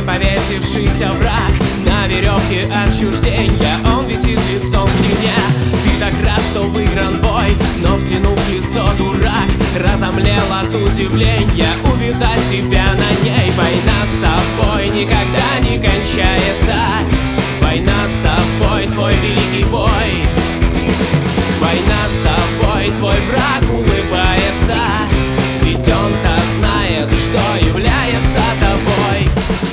повесившийся враг на веревке отчуждения. Он висит лицом в стене. Ты так рад, что выигран бой, но взглянув в лицо, дурак разомлел от удивления. Увидать себя на ней. Война с собой никогда не кончается. Война с собой, твой великий бой. Война с собой, твой враг улыбается, ведь он-то знает, что является тобой.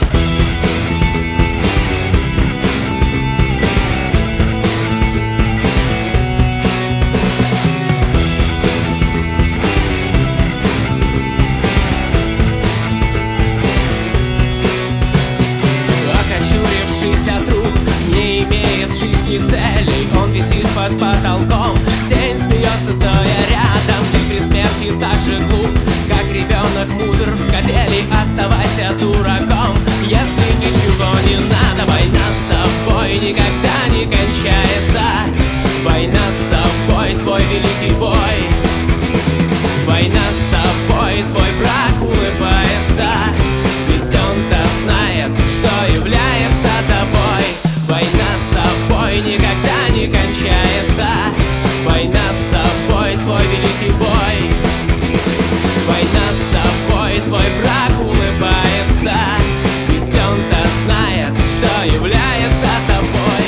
Окочурившийся труп не имеет в жизни целей. Он висит под потолком, тень смеется, стоя рядом. Ты при смерти так же глуп, как ребенок мудр в колени. Оставайся дураком, если ничего не надо. Война с собой никогда не кончается. Война с собой, твой великий бой. Война с собой, твой враг улыбается, ведь он-то знает, что является тобой. Война с собой никогда не кончается. Война с собой, твой великий бой. Война с собой, твой враг улыбается, ведь он-то знает, что является тобой.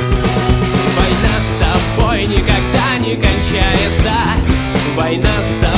Никогда не кончается. Война с собой.